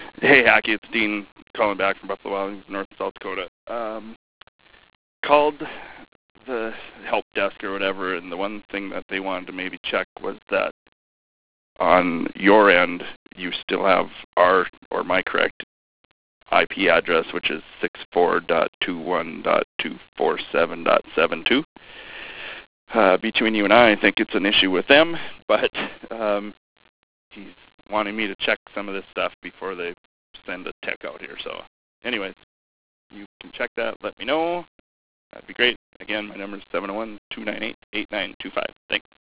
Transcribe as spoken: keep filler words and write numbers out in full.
Hey, Hacky, it's Dean calling back from Buffalo Wild Wings, North and South Dakota. Um, called the help desk or whatever, and the one thing that they wanted to maybe check was that on your end, you still have our, or my correct I P address, which is sixty-four dot twenty-one dot two forty-seven dot seventy-two. Uh, between you and I, I think it's an issue with them, but um, he's wanting me to check some of this stuff before they send a tech out here. So anyways, you can check that, let me know. That'd be great. Again, my number is seven oh one, two nine eight, eight nine two five. Thanks.